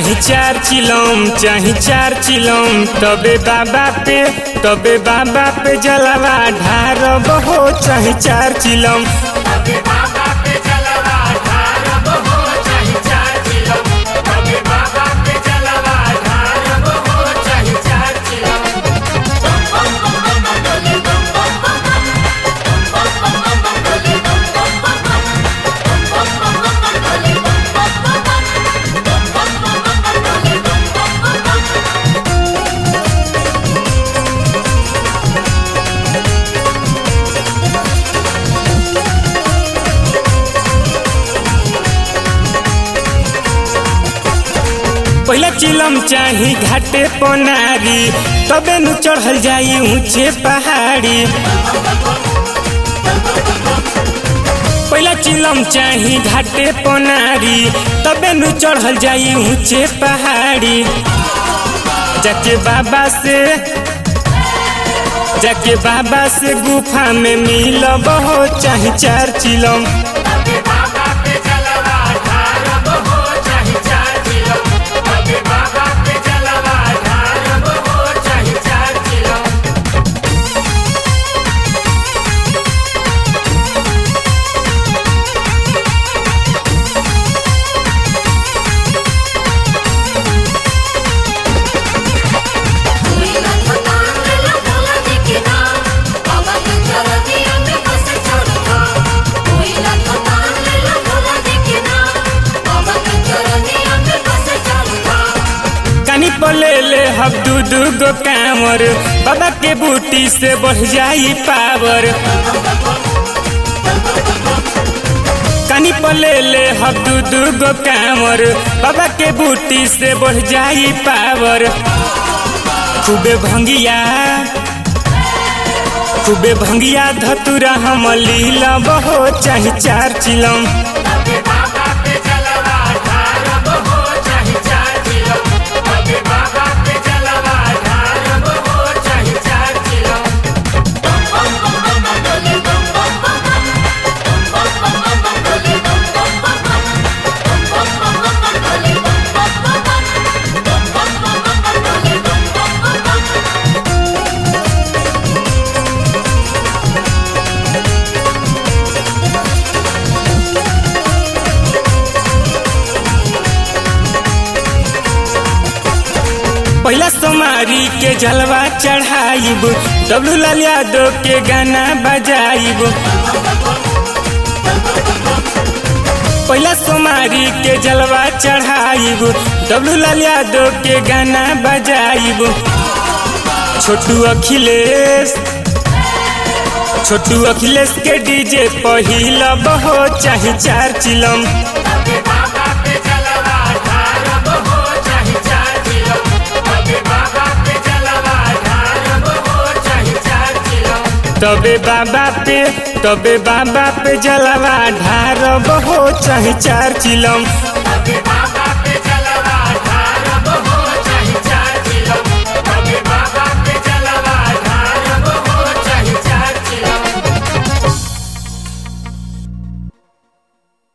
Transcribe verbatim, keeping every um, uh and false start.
चाहे चार चिलम चाहे चार चिलम तबे बाबा पे तबे बाबा पे जलवा ढारब हो चाहे चार चिलम तबे बाबा पे जलवा ढारब हो चाहे चार चिलम तबे बाबा पे जलवा ढारब हो चाहे चार चिलम बम बम बम बम डोले बम बम बम बम बम बम बम डोले बम बम बम बम बम बम बम डोले बम बम बम बम बम बम बम डोले बम बम बम पहला चिलम चाही घाटे पनारी तबे नु चढ़ल जाई ऊंचे पहाड़ी पहला चिलम चाही घाटे पनारी तबे नु चढ़ल जाई ऊंचे पहाड़ी जाके बाबा से जाके बाबा से गुफा में मिलब हो चाहे चार चिलम तबे बाबा पे जलवा ढारब हो चाहे चार चिलम तबे बाबा पे जलवा ढारब हो चाहे चार चिलम नीला खतान लेला भोला जी के नाम बाबा के चरनिया में बस चढ़ता नीला खतान लेला भोला जी के नाम बाबा के चरनिया में बस चढ़ता कानी पले ले हब दू दू गो कांवर बाबा के बूटी से बढ़ जाई पावर कानी पले ले हब दू दू गो कांवर बाबा के बूटी से बढ़ जाई पावर खूबे भंगिया खूबे भंगिया धतुरा हम लीलब हो चाहे चार चिलम तबे बाबा पे जलवा ढारब हो चाहे चार चिलम तबे बाबा पे जलवा ढारब हो चाहे चार चिलम बम बम बम बम डोले बम बम बम बम बम बम बम डोले बम बम बम बम बम बम बम डोले बम बम बम बम बम बम बम डोले बम बम बम पहला सोमारी के जलवा चढ़ाइब डब्लू लाल यादव के गाना बजाइब पहला सोमारी के जलवा चढ़ाइब डब्लू लाल यादव के गाना बजाइब छोटू अखिलेश छोटू अखिलेश के डीजे पहिलब हो चाहे चार चिलम तबे बाबा पे जलवा ढारब हो चाहे चार चिलम तबे बाबा पे जलवा ढारब हो चाहे चार चिलम तबे बाबा पे तबे बाबा पे जलवा ढारब हो चाहे चार चिलम